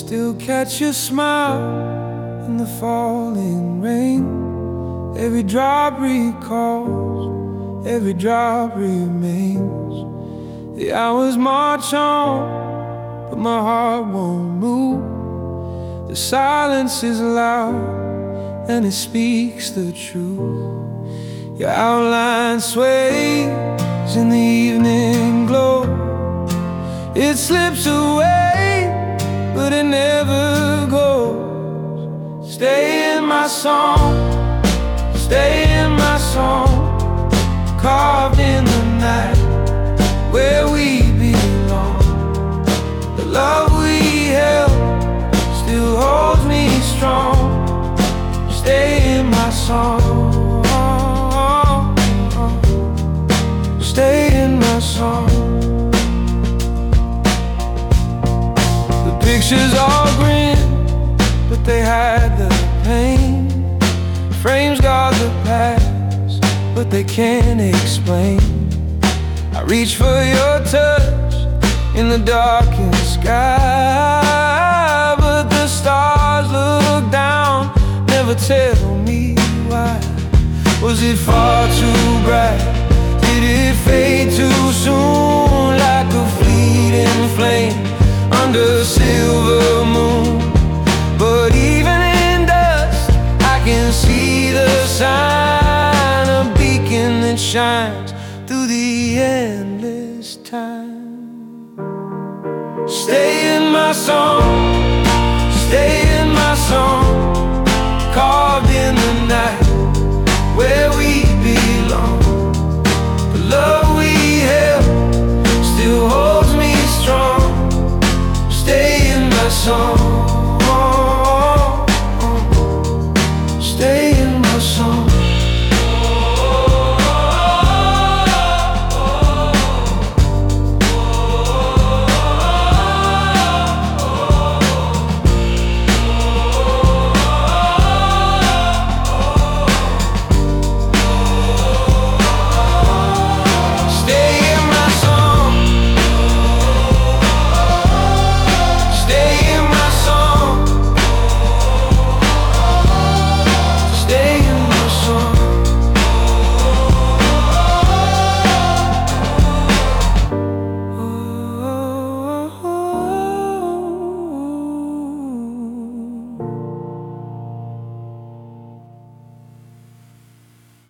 Still catch your smile in the falling rain. Every drop recalls, every drop remains. The hours march on, but my heart won't move. The silence is loud, and it speaks the truth. Your outline sways in the evening glow. It slips away, but it never goes. Stay in my song, stay in my song, carved in the night where we belong. The love we held still holds me strong. Stay in my song, stay in my song. The pictures all grin, but they hide the pain. Frames guard the past, but they can't explain. I reach for your touch in the darkened sky, but the stars look down, never tell me why. Was it far too bright? Did it fade too soon? Like a fleeting flame under a silver moon. But even in dust, I can see the sign, a beacon that shines through the endless time. Stay in my song, stay in my song, carved in the night where we belong. The love we held still holds me strong. Stay in my song, stay in my song.